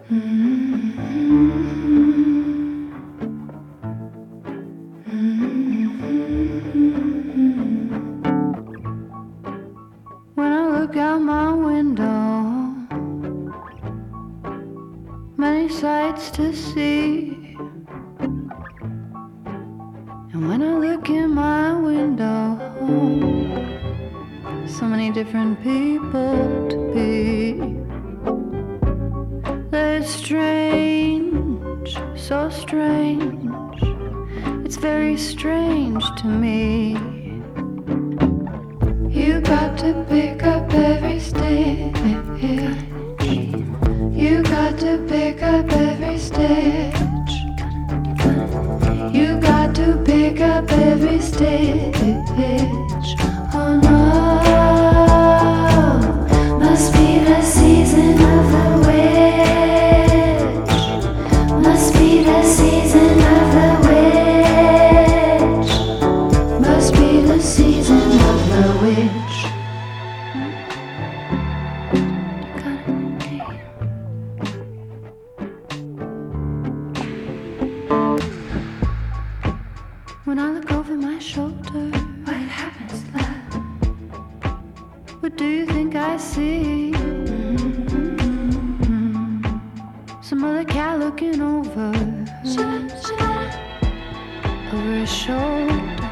When I look out my window, many sights to see. And when I look in my window, so many different people to be. That it's strange, so strange. It's very strange to me. You got to pick up every stitch. You got to pick up every stitch. You got to pick up every stitch. Oh no, must be the season of the witch. Must be the season of the witch. Must be the season of the witch. When I look over my shoulder, what happens, love? What do you think I see? Some other cat looking over his shoulder.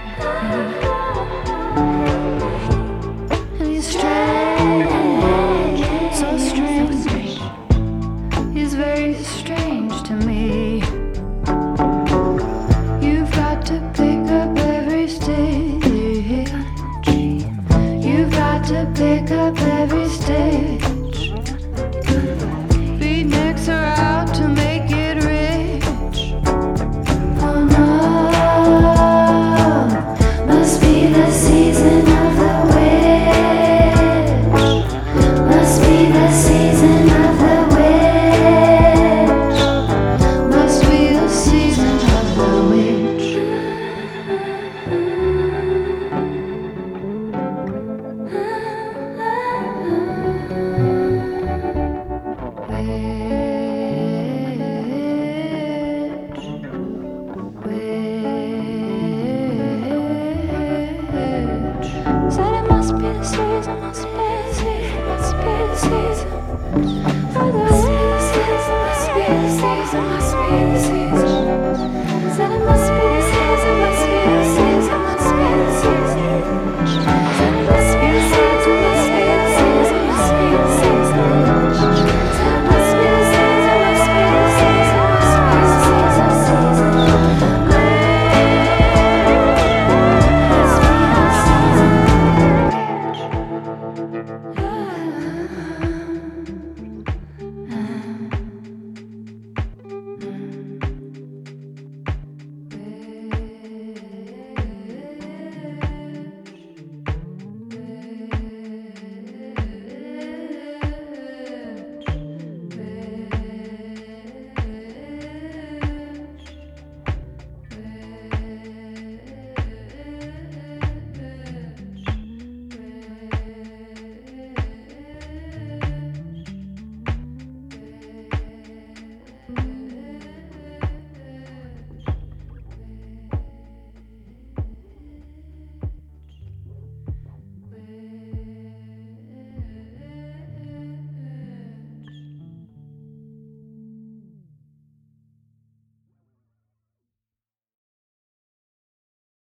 And he's strange, so strange. He's very strange to me. You've got to pick up every stitch. You've got to pick up every stitch. Beatniks are out to make it rich. Oh no, must be the season of the witch. Must be the season of the witch. Must be the season of the witch. Witch. Said it must be the season, must be the season, must be the season. For the witch. Must be the season, must be the season, must be the